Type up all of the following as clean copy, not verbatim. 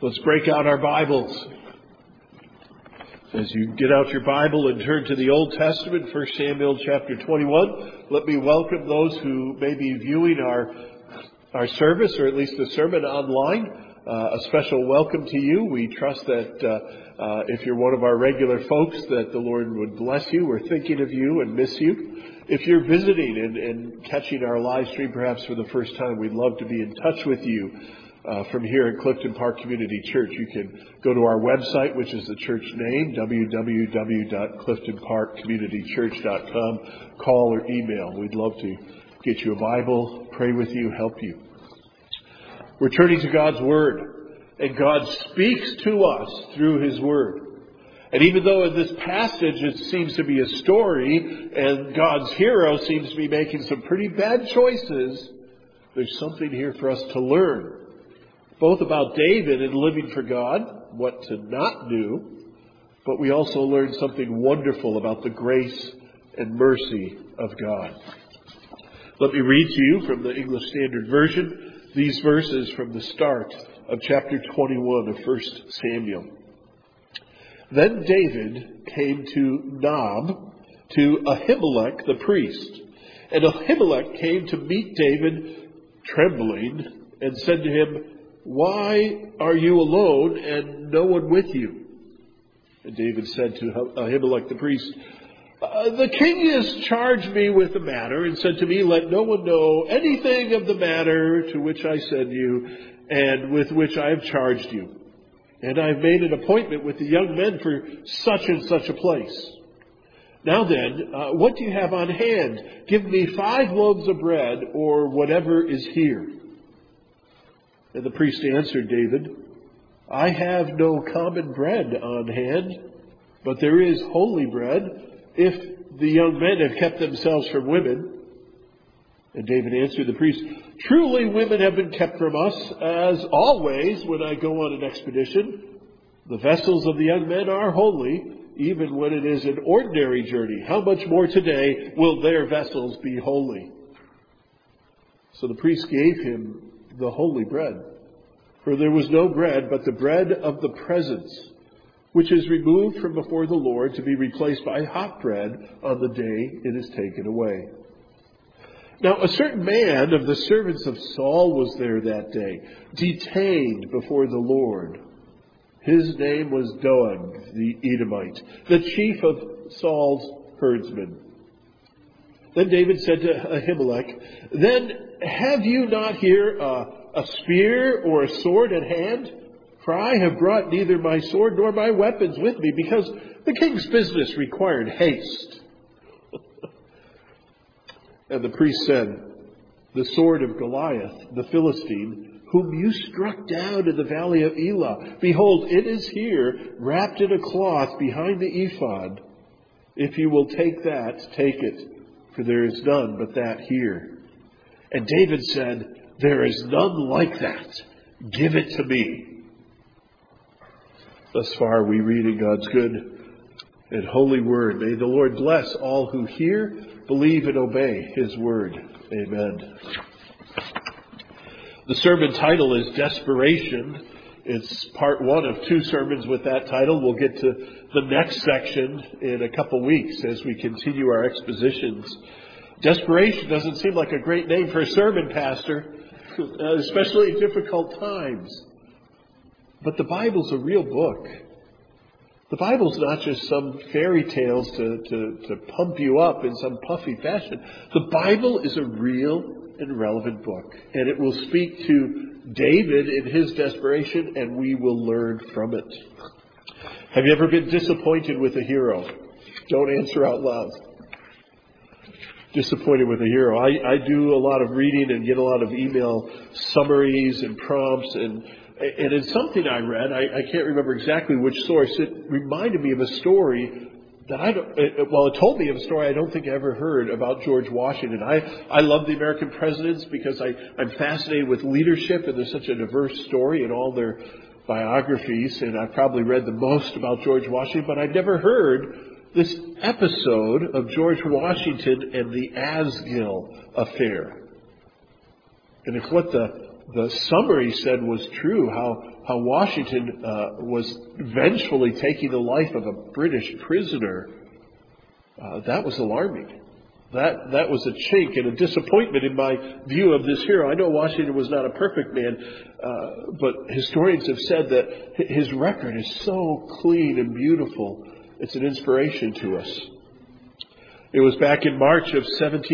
Let's break out our Bibles. As you get out your Bible and turn to the Old Testament, 1 Samuel chapter 21, let me welcome those who may be viewing our service, or at least the sermon online. A special welcome to you. We trust that if you're one of our regular folks, that the Lord would bless you. We're thinking of you and miss you. If you're visiting and catching our live stream perhaps for the first time, we'd love to be in touch with you. From here at Clifton Park Community Church. You can go to our website, which is the church name, www.cliftonparkcommunitychurch.com. Call or email. We'd love to get you a Bible, pray with you, help you. We're turning to God's Word, and God speaks to us through His Word. And even though in this passage it seems to be a story, and God's hero seems to be making some pretty bad choices, there's something here for us to learn. Both about David and living for God, what to not do, but we also learn something wonderful about the grace and mercy of God. Let me read to you from the English Standard Version these verses from the start of chapter 21 of 1 Samuel. Then David came to Nob, to Ahimelech the priest. And Ahimelech came to meet David trembling and said to him, "Why are you alone and no one with you?" And David said to Ahimelech the priest, "The king has charged me with the matter and said to me, 'Let no one know anything of the matter to which I send you and with which I have charged you. And I have made an appointment with the young men for such and such a place. Now then, what do you have on hand? Give me 5 loaves of bread or whatever is here.' And the priest answered David, 'I have no common bread on hand, but there is holy bread, if the young men have kept themselves from women.' And David answered the priest, 'Truly women have been kept from us, as always when I go on an expedition. The vessels of the young men are holy, even when it is an ordinary journey. How much more today will their vessels be holy?' So the priest gave him the holy bread. For there was no bread but the bread of the presence, which is removed from before the Lord to be replaced by hot bread on the day it is taken away. Now a certain man of the servants of Saul was there that day, detained before the Lord. His name was Doeg the Edomite, the chief of Saul's herdsmen. Then David said to Ahimelech, 'Then have you not here a spear or a sword at hand? For I have brought neither my sword nor my weapons with me, because the king's business required haste.' And the priest said, 'The sword of Goliath, the Philistine, whom you struck down in the valley of Elah, behold, it is here, wrapped in a cloth behind the ephod. If you will take that, take it, for there is none but that here.' And David said, 'There is none like that. Give it to me.'" Thus far we read in God's good and holy word. May the Lord bless all who hear, believe, and obey His word. Amen. The sermon title is Desperation. It's part 1 of 2 sermons with that title. We'll get to the next section in a couple weeks as we continue our expositions. Desperation doesn't seem like a great name for a sermon, Pastor, especially in difficult times. But the Bible's a real book. The Bible's not just some fairy tales to pump you up in some puffy fashion. The Bible is a real and relevant book. And it will speak to David in his desperation, and we will learn from it. Have you ever been disappointed with a hero? Don't answer out loud. Disappointed with a hero. I do a lot of reading and get a lot of email summaries and prompts, and in something I read, I can't remember exactly which source, it reminded me of a story that it told me of a story I don't think I ever heard about George Washington. I love the American presidents because I'm fascinated with leadership, and there's such a diverse story in all their biographies, and I've probably read the most about George Washington, but I've never heard this episode of George Washington and the Asgill affair. And if what the summary said was true, how Washington was vengefully taking the life of a British prisoner, that was alarming. That was a chink and a disappointment in my view of this hero. I know Washington was not a perfect man, but historians have said that his record is so clean and beautiful. It's an inspiration to us. It was back in March of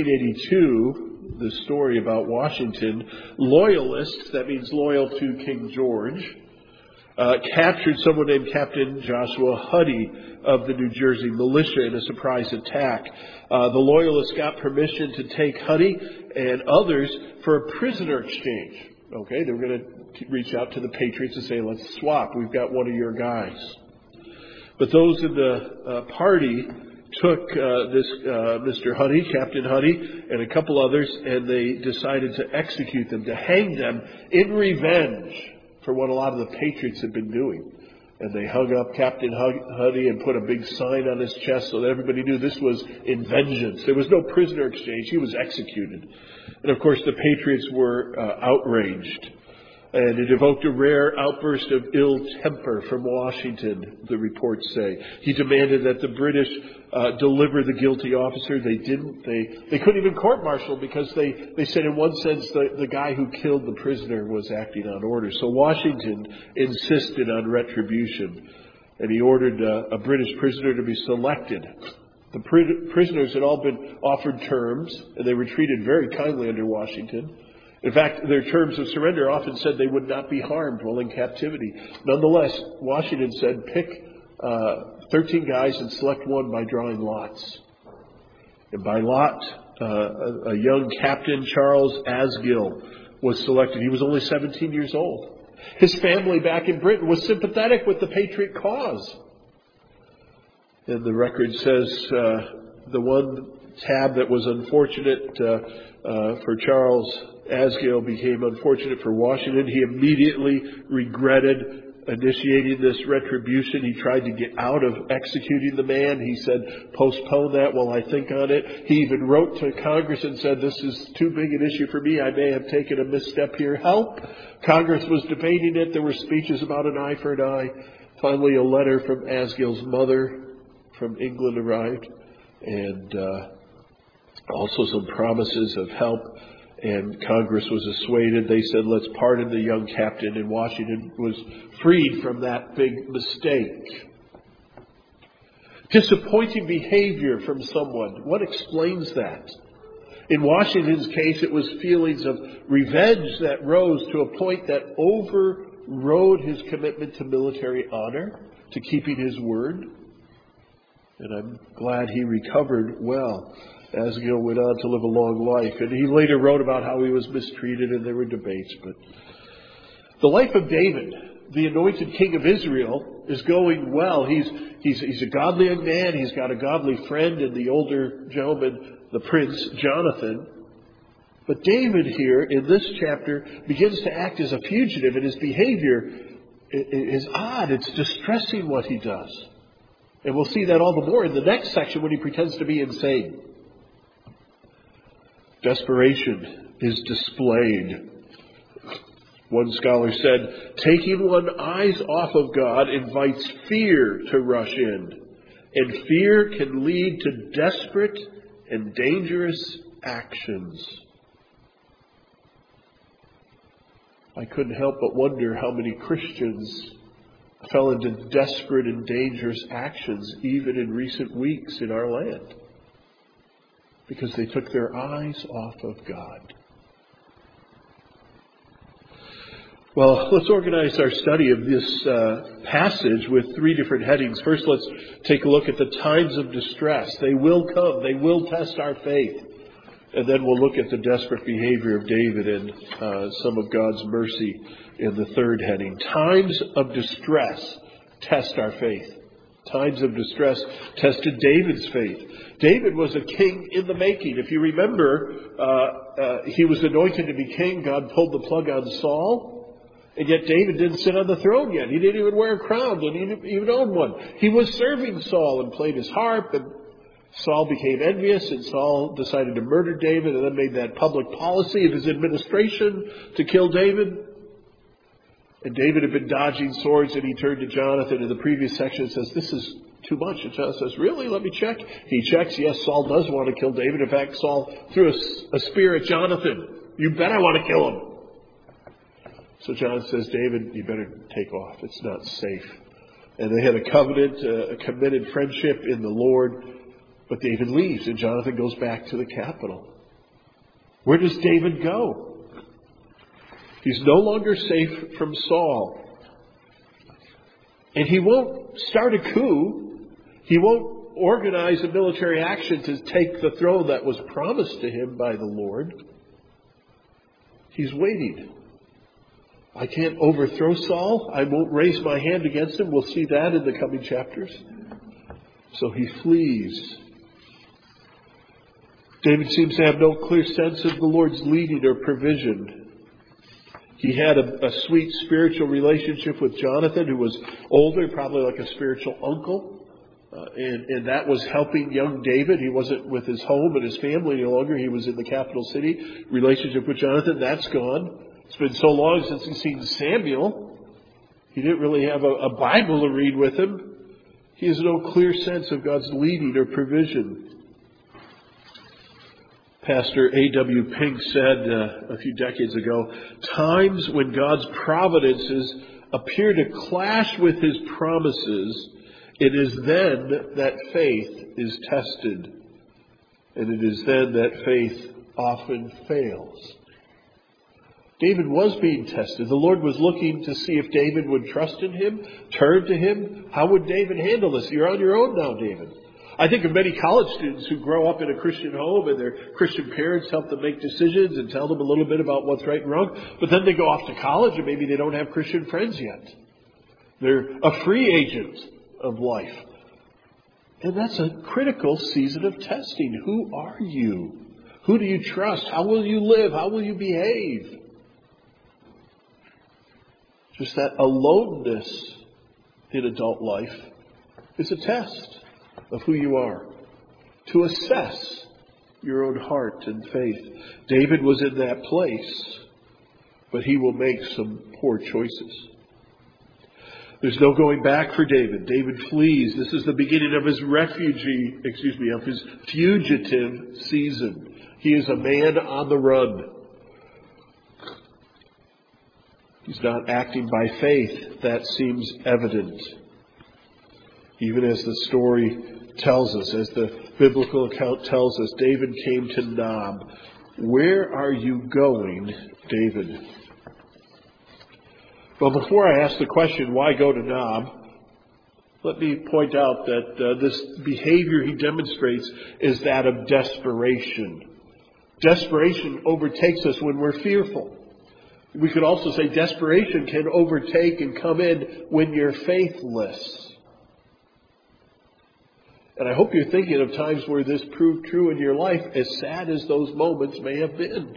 1782, the story about Washington, loyalists, that means loyal to King George, captured someone named Captain Joshua Huddy of the New Jersey militia in a surprise attack. The Loyalists got permission to take Huddy and others for a prisoner exchange. Okay, they were going to reach out to the Patriots and say, let's swap. We've got one of your guys. But those in the party took this Mr. Huddy, Captain Huddy, and a couple others, and they decided to execute them, to hang them in revenge for what a lot of the Patriots had been doing. And they hung up Captain Huddy and put a big sign on his chest so that everybody knew this was in vengeance. There was no prisoner exchange. He was executed. And of course the Patriots were outraged. And it evoked a rare outburst of ill temper from Washington, the reports say. He demanded that the British deliver the guilty officer. They didn't. They couldn't even court-martial because they said in one sense the guy who killed the prisoner was acting on orders. So Washington insisted on retribution, and he ordered a British prisoner to be selected. The prisoners had all been offered terms, and they were treated very kindly under Washington. In fact, their terms of surrender often said they would not be harmed while in captivity. Nonetheless, Washington said, pick 13 guys and select one by drawing lots. And by lot, a young Captain Charles Asgill was selected. He was only 17 years old. His family back in Britain was sympathetic with the Patriot cause. And the record says the one tab that was unfortunate for Charles Asgill became unfortunate for Washington. He immediately regretted initiating this retribution. He tried to get out of executing the man. He said, postpone that while I think on it. He even wrote to Congress and said, this is too big an issue for me. I may have taken a misstep here. Help! Congress was debating it. There were speeches about an eye for an eye. Finally, a letter from Asgill's mother from England arrived, and also some promises of help. And Congress was dissuaded. They said, let's pardon the young captain. And Washington was freed from that big mistake. Disappointing behavior from someone. What explains that? In Washington's case, it was feelings of revenge that rose to a point that overrode his commitment to military honor, to keeping his word. And I'm glad he recovered well. Asgill went on to live a long life, and he later wrote about how he was mistreated, and there were debates. But the life of David, the anointed king of Israel, is going well. He's a godly young man. He's got a godly friend in the older gentleman, the prince Jonathan. But David here in this chapter begins to act as a fugitive, and his behavior is odd. It's distressing what he does. And we'll see that all the more in the next section when he pretends to be insane. Desperation is displayed. One scholar said, taking one's eyes off of God invites fear to rush in. And fear can lead to desperate and dangerous actions. I couldn't help but wonder how many Christians fell into desperate and dangerous actions even in recent weeks in our land, because they took their eyes off of God. Well, let's organize our study of this passage with three different headings. First, let's take a look at the times of distress. They will come. They will test our faith. And then we'll look at the desperate behavior of David and some of God's mercy in the third heading. Times of distress test our faith. Times of distress tested David's faith. David was a king in the making. If you remember, he was anointed to be king. God pulled the plug on Saul. And yet David didn't sit on the throne yet. He didn't even wear a crown. Didn't even own one. He was serving Saul and played his harp. And Saul became envious. And Saul decided to murder David and then made that public policy of his administration to kill David. And David had been dodging swords, and he turned to Jonathan. In the previous section, it says, this is too much. And Jonathan says, really? Let me check. He checks. Yes, Saul does want to kill David. In fact, Saul threw a spear at Jonathan. You bet I want to kill him. So Jonathan says, David, you better take off. It's not safe. And they had a covenant, a committed friendship in the Lord. But David leaves, and Jonathan goes back to the capital. Where does David go? He's no longer safe from Saul. And he won't start a coup. He won't organize a military action to take the throne that was promised to him by the Lord. He's waiting. I can't overthrow Saul. I won't raise my hand against him. We'll see that in the coming chapters. So he flees. David seems to have no clear sense of the Lord's leading or provision. He had a sweet spiritual relationship with Jonathan, who was older, probably like a spiritual uncle. And that was helping young David. He wasn't with his home and his family any longer. He was in the capital city. Relationship with Jonathan, that's gone. It's been so long since he's seen Samuel. He didn't really have a Bible to read with him. He has no clear sense of God's leading or provision. Pastor A.W. Pink said a few decades ago, times when God's providences appear to clash with His promises, it is then that faith is tested. And it is then that faith often fails. David was being tested. The Lord was looking to see if David would trust in Him, turn to Him. How would David handle this? You're on your own now, David. I think of many college students who grow up in a Christian home and their Christian parents help them make decisions and tell them a little bit about what's right and wrong. But then they go off to college and maybe they don't have Christian friends yet. They're a free agent of life. And that's a critical season of testing. Who are you? Who do you trust? How will you live? How will you behave? Just that aloneness in adult life is a test of who you are, to assess your own heart and faith. David was in that place, but he will make some poor choices. There's no going back for David. David flees. This is the beginning of his of his fugitive season. He is a man on the run. He's not acting by faith. That seems evident. Even as the story tells us, as the biblical account tells us, David came to Nob. Where are you going, David? Well, before I ask the question, why go to Nob, let me point out that this behavior he demonstrates is that of desperation. Desperation overtakes us when we're fearful. We could also say desperation can overtake and come in when you're faithless. And I hope you're thinking of times where this proved true in your life, as sad as those moments may have been.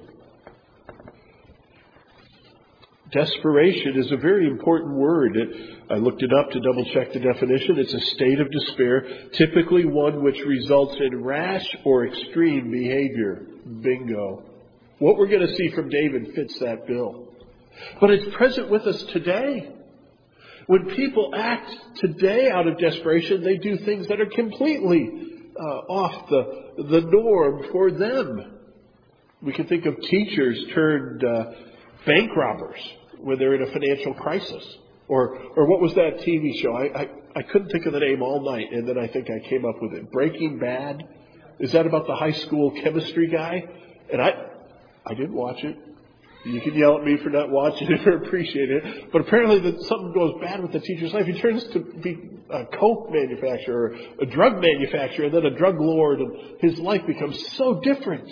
Desperation is a very important word. I looked it up to double check the definition. It's a state of despair, typically one which results in rash or extreme behavior. Bingo. What we're going to see from David fits that bill. But it's present with us today. When people act today out of desperation, they do things that are completely off the norm for them. We can think of teachers turned bank robbers when they're in a financial crisis. Or what was that TV show? I couldn't think of the name all night, and then I think I came up with it. Breaking Bad? Is that about the high school chemistry guy? And I didn't watch it. You can yell at me for not watching it or appreciating it. But apparently something goes bad with the teacher's life. He turns to be a coke manufacturer, a drug manufacturer, and then a drug lord. And his life becomes so different.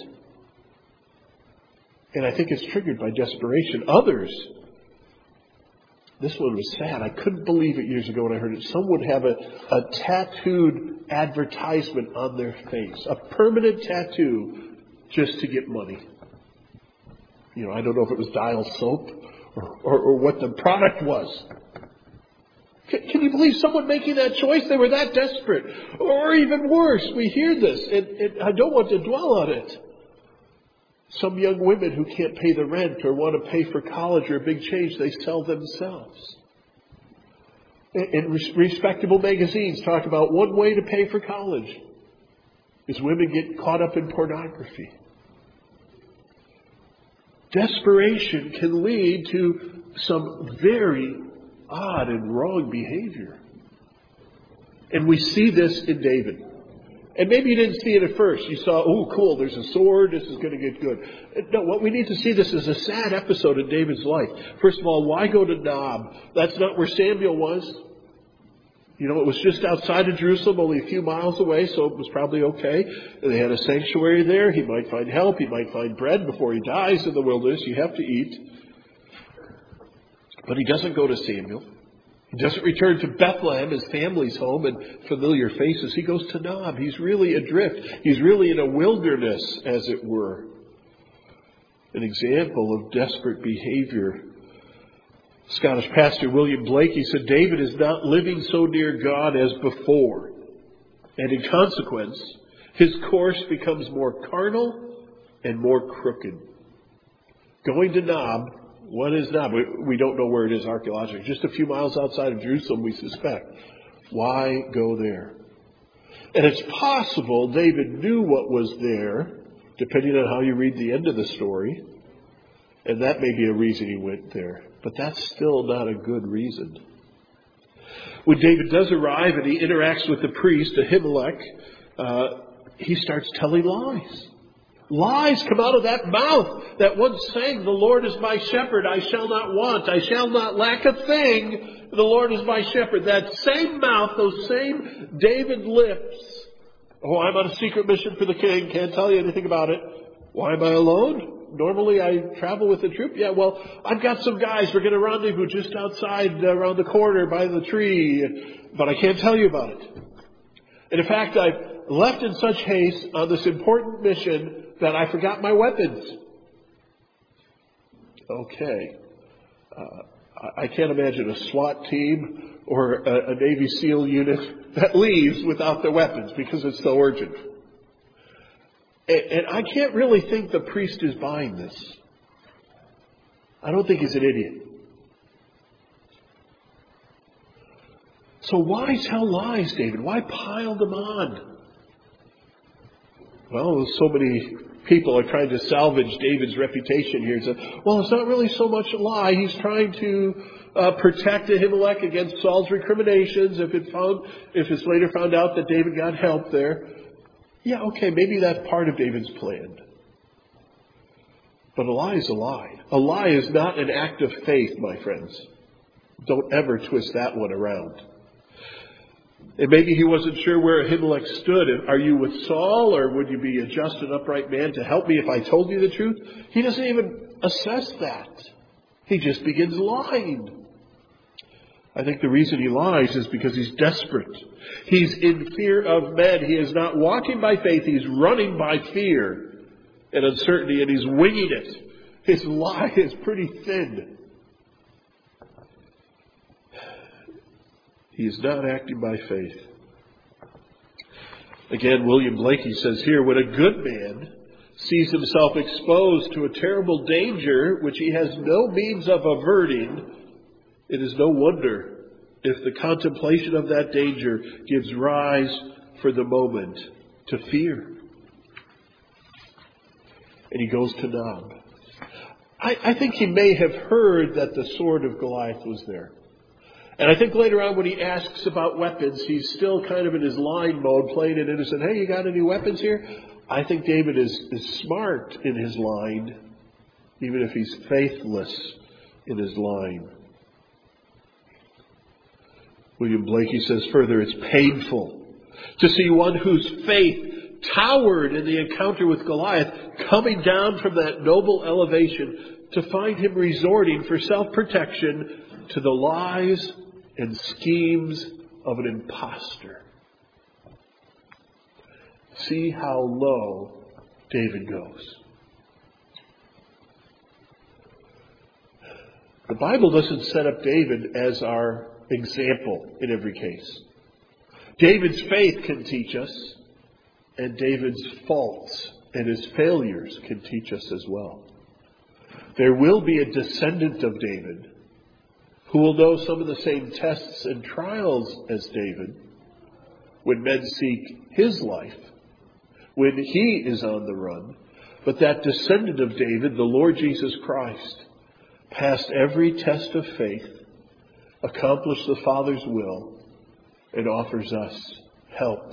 And I think it's triggered by desperation. Others, this one was sad. I couldn't believe it years ago when I heard it. Some would have a tattooed advertisement on their face. A permanent tattoo just to get money. You know, I don't know if it was Dial soap or what the product was. Can you believe someone making that choice? They were that desperate. Or even worse, we hear this, and I don't want to dwell on it. Some young women who can't pay the rent or want to pay for college or a big change, they sell themselves. And respectable magazines talk about one way to pay for college is women get caught up in pornography. Desperation can lead to some very odd and wrong behavior. And we see this in David. And maybe you didn't see it at first. You saw, oh, cool, there's a sword, this is going to get good. No, what we need to see this is a sad episode in David's life. First of all, why go to Nob? That's not where Samuel was. You know, it was just outside of Jerusalem, only a few miles away, so it was probably okay. And they had a sanctuary there. He might find help. He might find bread before he dies in the wilderness. You have to eat. But he doesn't go to Samuel. He doesn't return to Bethlehem, his family's home, and familiar faces. He goes to Nob. He's really adrift. He's really in a wilderness, as it were. An example of desperate behavior. Scottish pastor William Blakey said, David is not living so near God as before. And in consequence, his course becomes more carnal and more crooked. Going to Nob. What is Nob? We don't know where it is archaeologically. Just a few miles outside of Jerusalem, we suspect. Why go there? And it's possible David knew what was there, depending on how you read the end of the story. And that may be a reason he went there. But that's still not a good reason. When David does arrive and he interacts with the priest, Ahimelech, he starts telling lies. Lies come out of that mouth that once sang, the Lord is my shepherd, I shall not want, I shall not lack a thing, the Lord is my shepherd. That same mouth, those same David lips. Oh, I'm on a secret mission for the king, can't tell you anything about it. Why am I alone? Normally I travel with the troop. Yeah, well, I've got some guys, we're going to rendezvous just outside around the corner by the tree, but I can't tell you about it. And in fact, I've left in such haste on this important mission that I forgot my weapons. Okay. I can't imagine a SWAT team or a Navy SEAL unit that leaves without their weapons because it's so urgent. And I can't really think the priest is buying this. I don't think he's an idiot. So why tell lies, David? Why pile them on? Well, so many people are trying to salvage David's reputation here. So, well, it's not really so much a lie. He's trying to protect Ahimelech against Saul's recriminations if it's later found out that David got help there. Yeah, okay, maybe that's part of David's plan. But a lie is a lie. A lie is not an act of faith, my friends. Don't ever twist that one around. And maybe he wasn't sure where Ahimelech stood. Are you with Saul, or would you be a just and upright man to help me if I told you the truth? He doesn't even assess that. He just begins lying. I think the reason he lies is because he's desperate. He's in fear of men. He is not walking by faith. He's running by fear and uncertainty, and he's winging it. His lie is pretty thin. He is not acting by faith. Again, William Blakey says here, when a good man sees himself exposed to a terrible danger which he has no means of averting, it is no wonder if the contemplation of that danger gives rise for the moment to fear. And he goes to Nob. I think he may have heard that the sword of Goliath was there. And I think later on when he asks about weapons, he's still kind of in his lying mode, playing it innocent. Hey, you got any weapons here? I think David is smart in his lying, even if he's faithless in his lying. William Blakey says further, it's painful to see one whose faith towered in the encounter with Goliath coming down from that noble elevation to find him resorting for self-protection to the lies and schemes of an impostor. See how low David goes. The Bible doesn't set up David as our example in every case. David's faith can teach us, and David's faults and his failures can teach us as well. There will be a descendant of David who will know some of the same tests and trials as David when men seek his life, when he is on the run. But that descendant of David, the Lord Jesus Christ, passed every test of faith, accomplished the Father's will, and offers us help.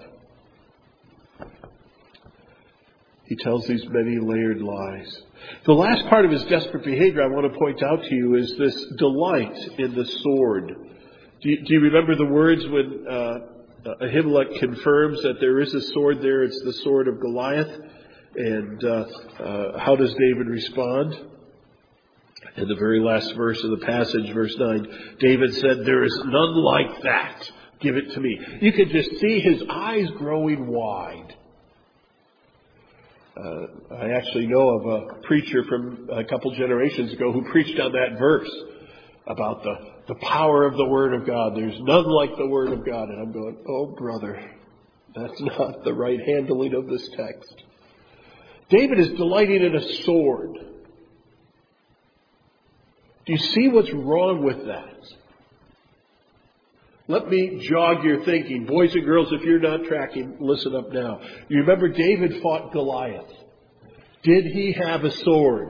He tells these many layered lies. The last part of his desperate behavior I want to point out to you is this delight in the sword. Do you remember the words when Ahimelech confirms that there is a sword there? It's the sword of Goliath. And how does David respond? In the very last verse of the passage, verse 9, David said, "There is none like that. Give it to me." You could just see his eyes growing wide. I actually know of a preacher from a couple generations ago who preached on that verse about the power of the Word of God. There's none like the Word of God. And I'm going, oh, brother, that's not the right handling of this text. David is delighting in a sword. Do you see what's wrong with that? Let me jog your thinking. Boys and girls, if you're not tracking, listen up now. You remember David fought Goliath. Did he have a sword?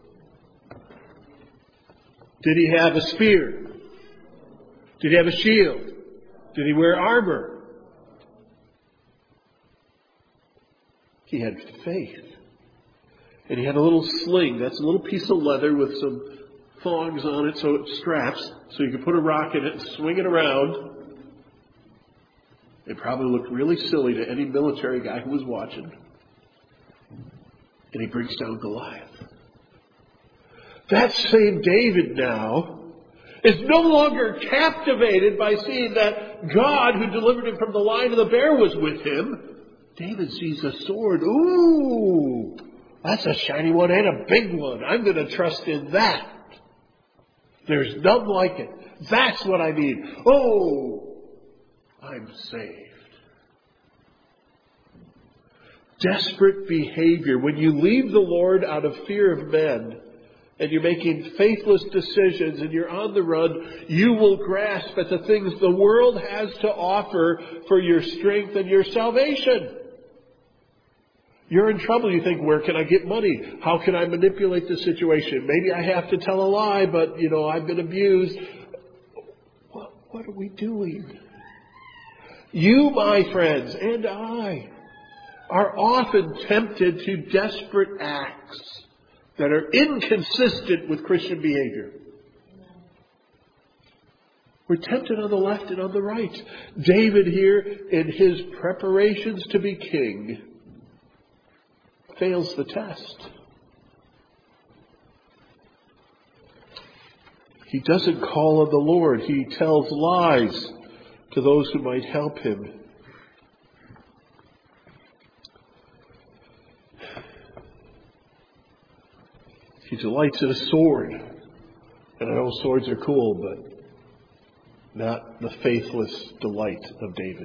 Did he have a spear? Did he have a shield? Did he wear armor? He had faith. And he had a little sling. That's a little piece of leather with some thongs on it, so it straps, so you can put a rock in it and swing it around. It probably looked really silly to any military guy who was watching. And he brings down Goliath. That same David now is no longer captivated by seeing that God who delivered him from the lion and the bear was with him. David sees a sword. Ooh, that's a shiny one and a big one. I'm going to trust in that. There's none like it. That's what I need. Oh, I'm saved. Desperate behavior. When you leave the Lord out of fear of men and you're making faithless decisions and you're on the run, you will grasp at the things the world has to offer for your strength and your salvation. You're in trouble. You think, where can I get money? How can I manipulate the situation? Maybe I have to tell a lie, but, I've been abused. What are we doing? You, my friends, and I, are often tempted to desperate acts that are inconsistent with Christian behavior. We're tempted on the left and on the right. David here, in his preparations to be king, fails the test. He doesn't call on the Lord. He tells lies to those who might help him. He delights in a sword. And I know swords are cool, but not the faithless delight of David.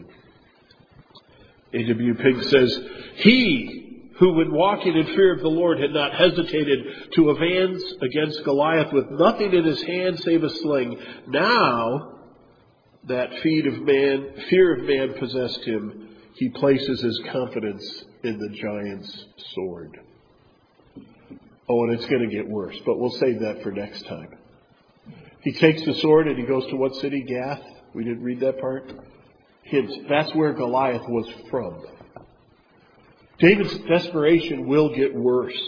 A.W. Pink says, "He who, when walking in fear of the Lord, had not hesitated to advance against Goliath with nothing in his hand save a sling, now that fear of man possessed him, he places his confidence in the giant's sword." Oh, and it's going to get worse, but we'll save that for next time. He takes the sword and he goes to what city? Gath? We didn't read that part? Hint, that's where Goliath was from. David's desperation will get worse.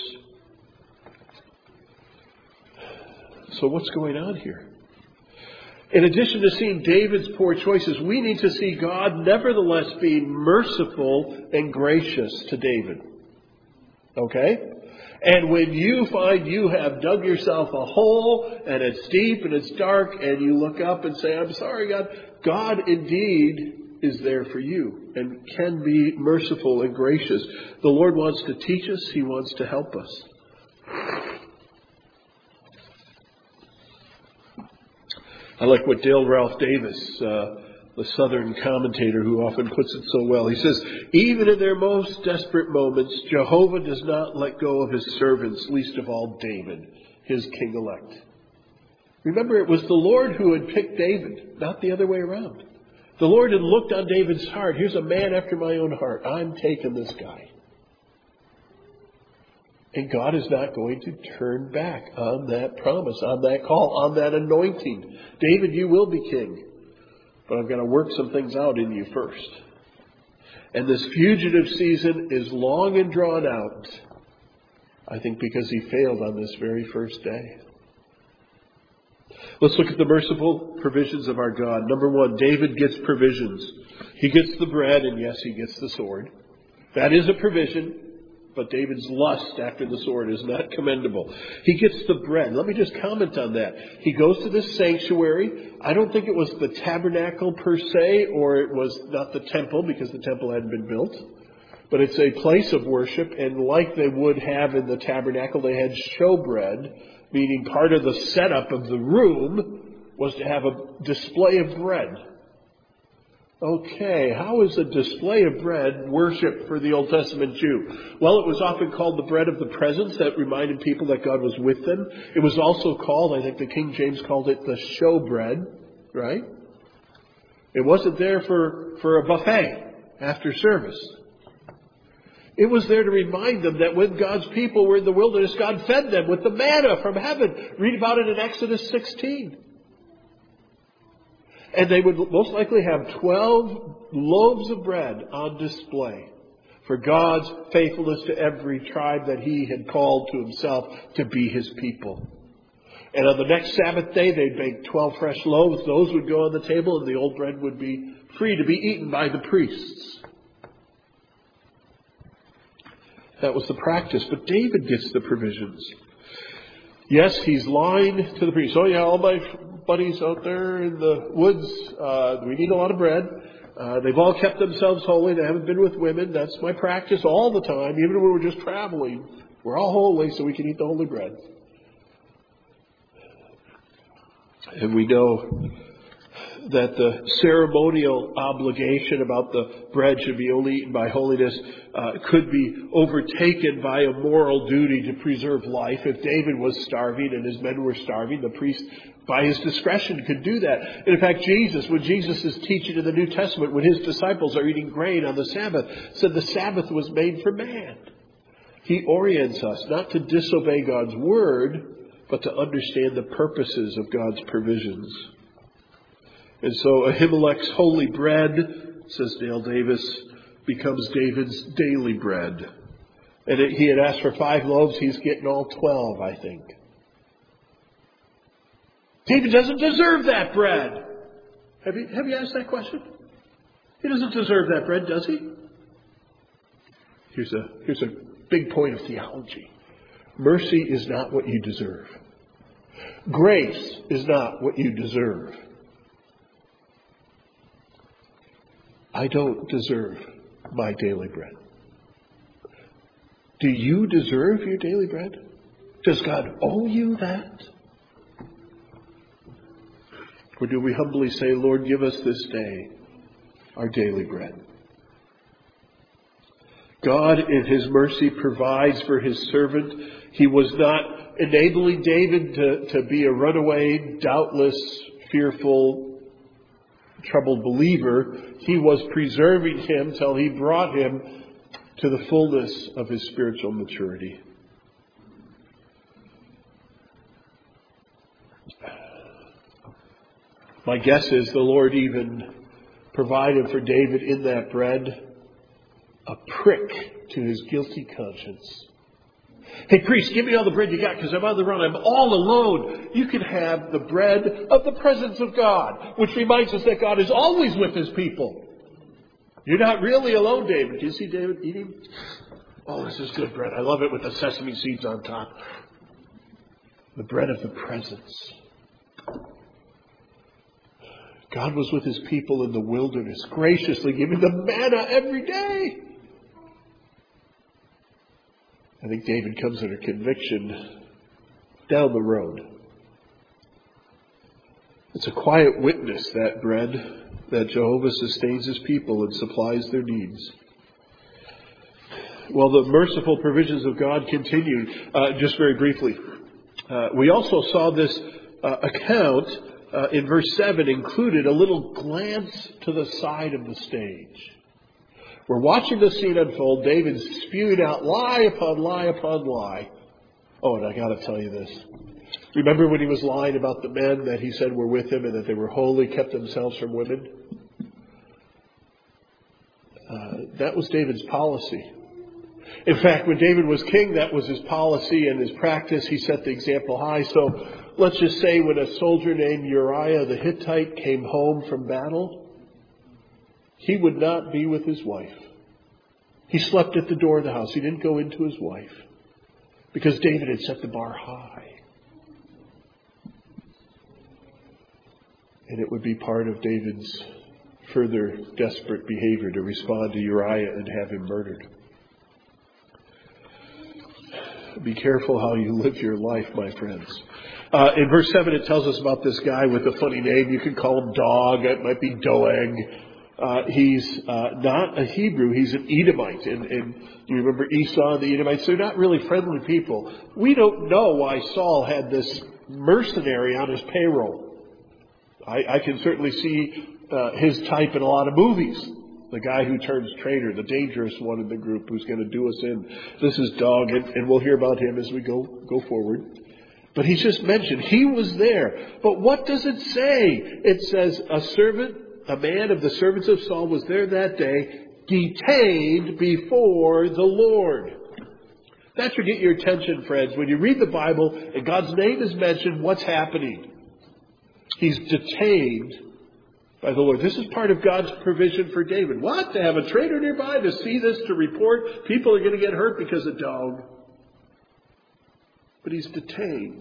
So what's going on here? In addition to seeing David's poor choices, we need to see God nevertheless being merciful and gracious to David. Okay? And when you find you have dug yourself a hole and it's deep and it's dark and you look up and say, "I'm sorry, God," God indeed is there for you and can be merciful and gracious. The Lord wants to teach us. He wants to help us. I like what Dale Ralph Davis the Southern commentator who often puts it so well. He says, even in their most desperate moments, Jehovah does not let go of his servants, least of all David, his king-elect. Remember, it was the Lord who had picked David, not the other way around. The Lord had looked on David's heart. Here's a man after my own heart. I'm taking this guy. And God is not going to turn back on that promise, on that call, on that anointing. David, you will be king. But I've got to work some things out in you first. And this fugitive season is long and drawn out, I think because he failed on this very first day. Let's look at the merciful provisions of our God. Number one, David gets provisions. He gets the bread, and yes, he gets the sword. That is a provision, but David's lust after the sword is not commendable. He gets the bread. Let me just comment on that. He goes to this sanctuary. I don't think it was the tabernacle per se, or it was not the temple, because the temple hadn't been built. But it's a place of worship, and like they would have in the tabernacle, they had showbread, meaning part of the setup of the room was to have a display of bread. Okay, how is a display of bread worship for the Old Testament Jew? Well, it was often called the bread of the presence. That reminded people that God was with them. It was also called, I think the King James called it the showbread, right? It wasn't there for a buffet after service. It was there to remind them that when God's people were in the wilderness, God fed them with the manna from heaven. Read about it in Exodus 16. And they would most likely have 12 loaves of bread on display for God's faithfulness to every tribe that he had called to himself to be his people. And on the next Sabbath day, they'd bake 12 fresh loaves. Those would go on the table, and the old bread would be free to be eaten by the priests. That was the practice. But David gets the provisions. Yes, he's lying to the priest. Oh yeah, all my buddies out there in the woods, we need a lot of bread. They've all kept themselves holy. They haven't been with women. That's my practice all the time. Even when we're just traveling, we're all holy so we can eat the holy bread. And we know that the ceremonial obligation about the bread should be only eaten by holiness could be overtaken by a moral duty to preserve life. If David was starving and his men were starving, the priest, by his discretion, could do that. And in fact, when Jesus is teaching in the New Testament, when his disciples are eating grain on the Sabbath, said the Sabbath was made for man. He orients us not to disobey God's word, but to understand the purposes of God's provisions. And so Ahimelech's holy bread, says Dale Davis, becomes David's daily bread. And he had asked for 5 loaves. He's getting all 12, I think. David doesn't deserve that bread. Have you asked that question? He doesn't deserve that bread, does he? Here's a big point of theology. Mercy is not what you deserve. Grace is not what you deserve. I don't deserve my daily bread. Do you deserve your daily bread? Does God owe you that? Or do we humbly say, Lord, give us this day our daily bread? God in his mercy provides for his servant. He was not enabling David to be a runaway, doubtless, fearful, troubled believer. He was preserving him till he brought him to the fullness of his spiritual maturity. My guess is the Lord even provided for David in that bread a prick to his guilty conscience. Hey, priest, give me all the bread you got because I'm on the run. I'm all alone. You can have the bread of the presence of God, which reminds us that God is always with his people. You're not really alone, David. Do you see David eating? Oh, this is good bread. I love it with the sesame seeds on top. The bread of the presence. God was with his people in the wilderness, graciously giving them manna every day. I think David comes under conviction down the road. It's a quiet witness, that bread. that Jehovah sustains His people and supplies their needs. Well, the merciful provisions of God continued. Just very briefly, we also saw this account in verse 7 included a little glance to the side of the stage. We're watching the scene unfold. David spewing out lie upon lie upon lie. Oh, and I got to tell you this. Remember when he was lying about the men that he said were with him and that they were holy, kept themselves from women? That was David's policy. In fact, when David was king, that was his policy and his practice. He set the example high. So let's just say when a soldier named Uriah the Hittite came home from battle, he would not be with his wife. He slept at the door of the house. He didn't go into his wife because David had set the bar high. And it would be part of David's further desperate behavior to respond to Uriah and have him murdered. Be careful how you live your life, my friends. In verse 7, it tells us about this guy with a funny name. You can call him Dog. It might be Doeg. He's not a Hebrew. He's an Edomite. And you remember Esau and the Edomites? They're not really friendly people. We don't know why Saul had this mercenary on his payroll. I can certainly see his type in a lot of movies. The guy who turns traitor, the dangerous one in the group who's going to do us in. This is Dog, and we'll hear about him as we go forward. But he's just mentioned. He was there. But what does it say? It says a man of the servants of Saul was there that day, detained before the Lord. That should get your attention, friends. When you read the Bible and God's name is mentioned, what's happening? He's detained by the Lord. This is part of God's provision for David. What? To have a traitor nearby to see this, to report people are going to get hurt because of Dog. But he's detained.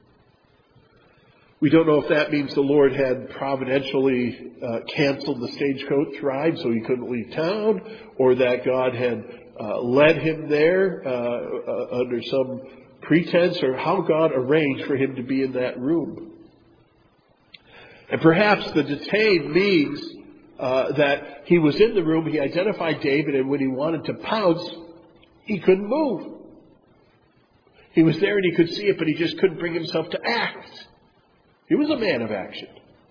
We don't know if that means the Lord had providentially canceled the stagecoach ride so he couldn't leave town, or that God had led him there under some pretense, or how God arranged for him to be in that room. And perhaps the detained means that he was in the room, he identified David, and when he wanted to pounce, he couldn't move. He was there and he could see it, but he just couldn't bring himself to act. He was a man of action.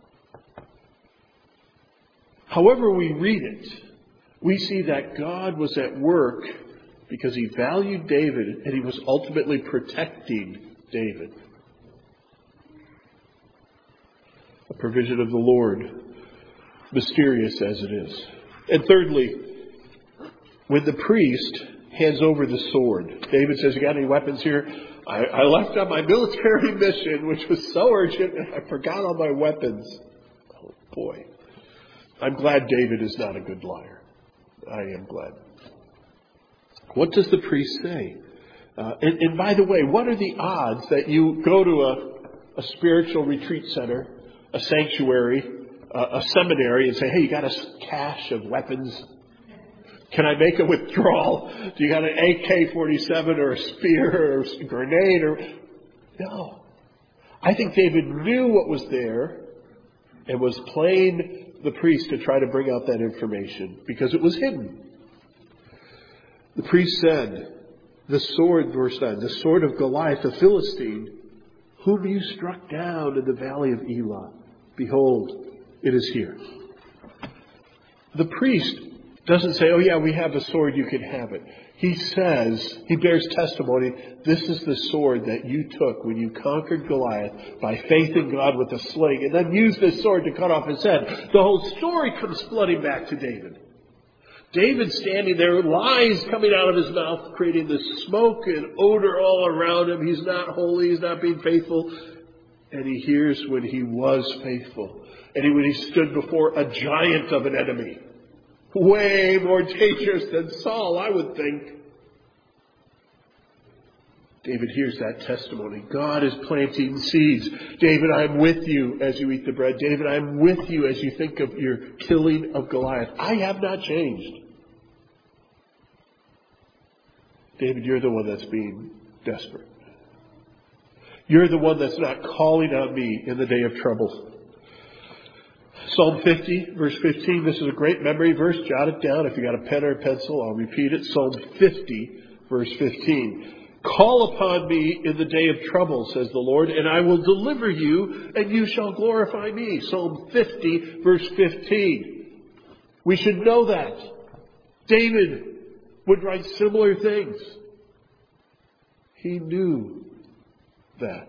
However we read it, we see that God was at work because he valued David and he was ultimately protecting David. A provision of the Lord, mysterious as it is. And thirdly, when the priest hands over the sword, David says, you got any weapons here? I left on my military mission, which was so urgent, and I forgot all my weapons. Oh, boy. I'm glad David is not a good liar. I am glad. What does the priest say? And by the way, what are the odds that you go to a spiritual retreat center, a sanctuary, a seminary, and say, hey, you got a cache of weapons? Can I make a withdrawal? Do you got an AK-47 or a spear or a grenade? No. I think David knew what was there and was playing the priest to try to bring out that information because it was hidden. The priest said, the sword, verse 9, the sword of Goliath, the Philistine, whom you struck down in the valley of Elah. Behold, it is here. The priest doesn't say, oh yeah, we have a sword, you can have it. He says, he bears testimony, this is the sword that you took when you conquered Goliath by faith in God with a sling, and then used this sword to cut off his head. The whole story comes flooding back to David. David standing there, lies coming out of his mouth, creating this smoke and odor all around him. He's not holy, he's not being faithful. And he hears when he was faithful. And when he stood before a giant of an enemy. Way more dangerous than Saul, I would think. David hears that testimony. God is planting seeds. David, I'm with you as you eat the bread. David, I'm with you as you think of your killing of Goliath. I have not changed. David, you're the one that's being desperate. You're the one that's not calling on me in the day of trouble. Psalm 50, verse 15. This is a great memory verse. Jot it down. If you got a pen or a pencil, I'll repeat it. Psalm 50, verse 15. Call upon me in the day of trouble, says the Lord, and I will deliver you, and you shall glorify me. Psalm 50, verse 15. We should know that. David would write similar things. He knew that.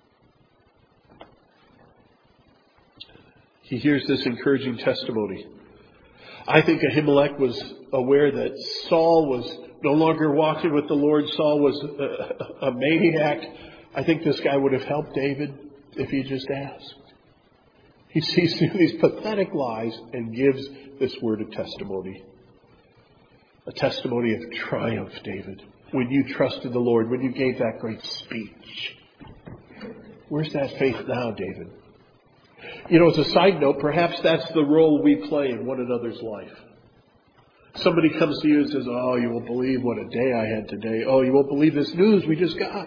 He hears this encouraging testimony. I think Ahimelech was aware that Saul was no longer walking with the Lord. Saul was a maniac. I think this guy would have helped David if he just asked. He sees through these pathetic lies and gives this word of testimony. A testimony of triumph, David. When you trusted the Lord, when you gave that great speech. Where's that faith now, David? You know, as a side note, perhaps that's the role we play in one another's life. Somebody comes to you and says, oh, you won't believe what a day I had today. Oh, you won't believe this news we just got.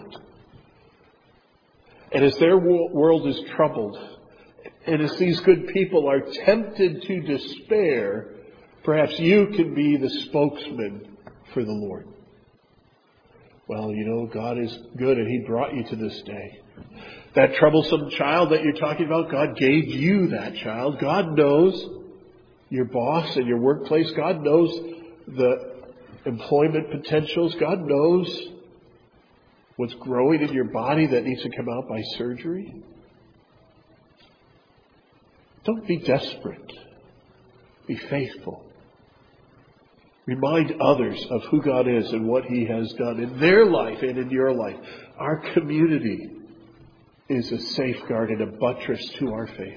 And as their world is troubled, and as these good people are tempted to despair, perhaps you can be the spokesman for the Lord. Well, you know, God is good and He brought you to this day. That troublesome child that you're talking about, God gave you that child. God knows your boss and your workplace. God knows the employment potentials. God knows what's growing in your body that needs to come out by surgery. Don't be desperate. Be faithful. Remind others of who God is and what He has done in their life and in your life. Our community is a safeguard and a buttress to our faith.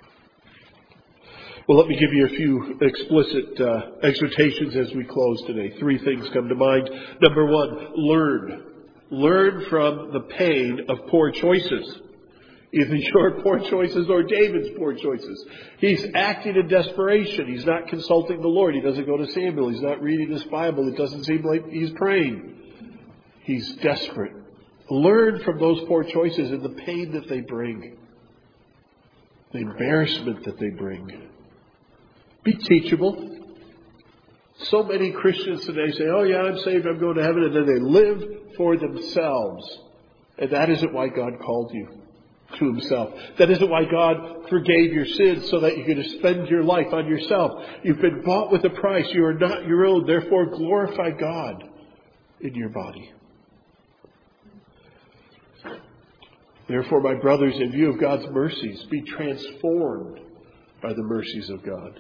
Well, let me give you a few explicit exhortations as we close today. 3 things come to mind. Number 1, learn. Learn from the pain of poor choices. Either your poor choices or David's poor choices. He's acting in desperation. He's not consulting the Lord. He doesn't go to Samuel. He's not reading his Bible. It doesn't seem like he's praying. He's desperate. Learn from those poor choices and the pain that they bring. The embarrassment that they bring. Be teachable. So many Christians today say, oh yeah, I'm saved, I'm going to heaven. And then they live for themselves. And that isn't why God called you to Himself. That isn't why God forgave your sins, so that you can spend your life on yourself. You've been bought with a price. You are not your own. Therefore, glorify God in your body. Therefore, my brothers, in view of God's mercies, be transformed by the mercies of God.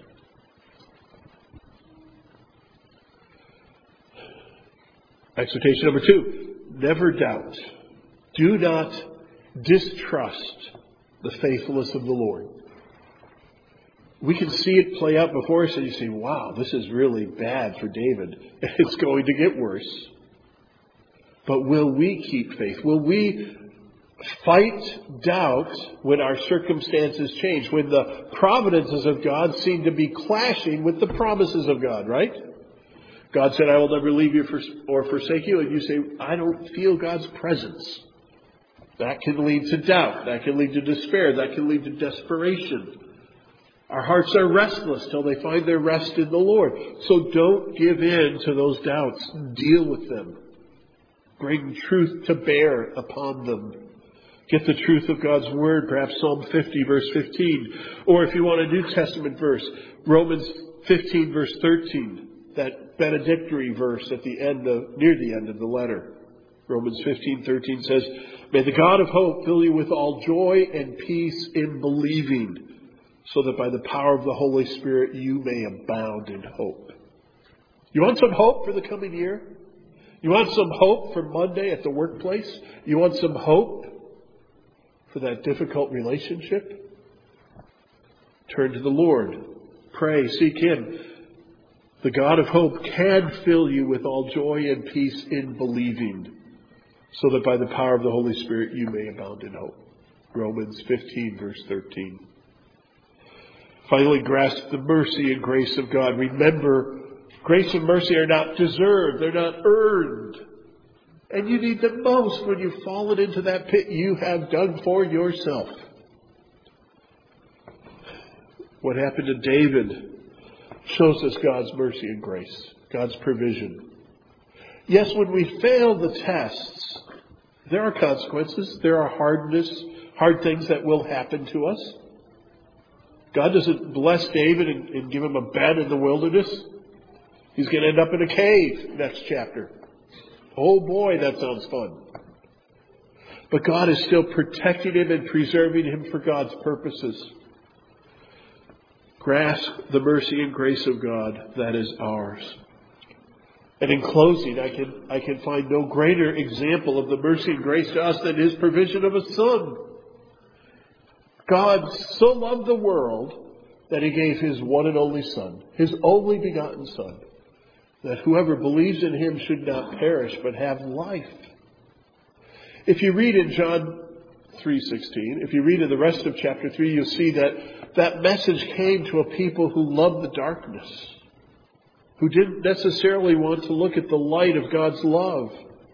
Exhortation number 2, never doubt. Do not distrust the faithfulness of the Lord. We can see it play out before us and you say, wow, this is really bad for David. It's going to get worse. But will we keep faith? Will we fight doubt when our circumstances change? When the providences of God seem to be clashing with the promises of God, right? God said, I will never leave you or forsake you. And you say, I don't feel God's presence. That can lead to doubt. That can lead to despair. That can lead to desperation. Our hearts are restless till they find their rest in the Lord. So don't give in to those doubts. Deal with them. Bring truth to bear upon them. Get the truth of God's Word, perhaps Psalm 50, verse 15. Or if you want a New Testament verse, Romans 15, verse 13. That benedictory verse at the end near the end of the letter. Romans 15:13 says, may the God of hope fill you with all joy and peace in believing, so that by the power of the Holy Spirit you may abound in hope. You want some hope for the coming year? You want some hope for Monday at the workplace? You want some hope for that difficult relationship? Turn to the Lord. Pray. Seek Him. The God of hope can fill you with all joy and peace in believing, so that by the power of the Holy Spirit you may abound in hope. Romans 15, verse 13. Finally, grasp the mercy and grace of God. Remember, grace and mercy are not deserved. They're not earned. And you need them most when you've fallen into that pit you have dug for yourself. What happened to David shows us God's mercy and grace, God's provision. Yes, when we fail the tests, there are consequences. There are hard things that will happen to us. God doesn't bless David and give him a bed in the wilderness. He's going to end up in a cave next chapter. Oh boy, that sounds fun. But God is still protecting him and preserving him for God's purposes. Grasp the mercy and grace of God that is ours. And in closing, I can find no greater example of the mercy and grace to us than his provision of a son. God so loved the world that he gave his one and only Son, his only begotten Son, that whoever believes in him should not perish but have life. If you read in John 3:16, if you read in the rest of chapter 3, you'll see that message came to a people who loved the darkness, who didn't necessarily want to look at the light of God's love.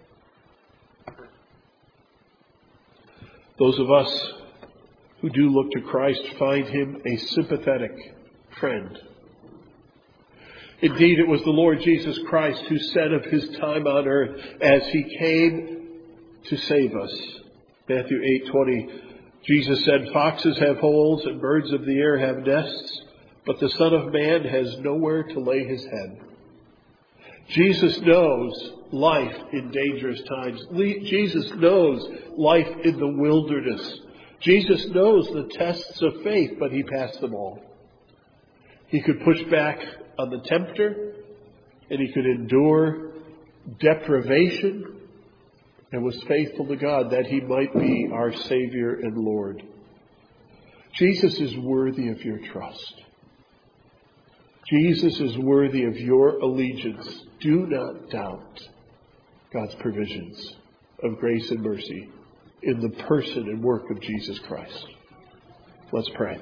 Those of us who do look to Christ find him a sympathetic friend. Indeed, it was the Lord Jesus Christ who said of his time on earth as he came to save us. Matthew 8:20, Jesus said, "Foxes have holes and birds of the air have nests, but the Son of Man has nowhere to lay his head." Jesus knows life in dangerous times. Jesus knows life in the wilderness. Jesus knows the tests of faith, but he passed them all. He could push back on the tempter, and he could endure deprivation, and was faithful to God that he might be our Savior and Lord. Jesus is worthy of your trust. Jesus is worthy of your allegiance. Do not doubt God's provisions of grace and mercy in the person and work of Jesus Christ. Let's pray.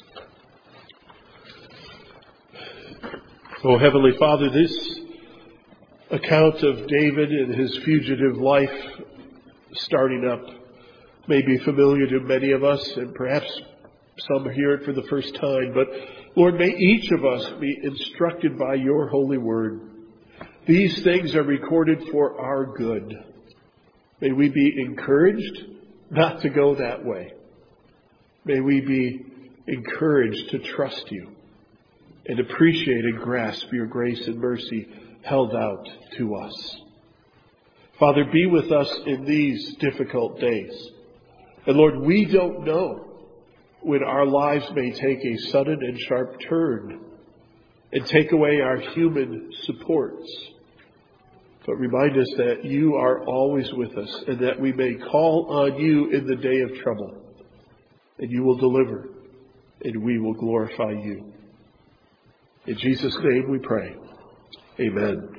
Oh, Heavenly Father, this account of David and his fugitive life starting up may be familiar to many of us, and perhaps some hear it for the first time. But Lord, may each of us be instructed by your holy word. These things are recorded for our good. May we be encouraged not to go that way. May we be encouraged to trust you and appreciate and grasp your grace and mercy held out to us. Father, be with us in these difficult days. And Lord, we don't know when our lives may take a sudden and sharp turn and take away our human supports. But remind us that you are always with us and that we may call on you in the day of trouble. And you will deliver, and we will glorify you. In Jesus' name we pray. Amen.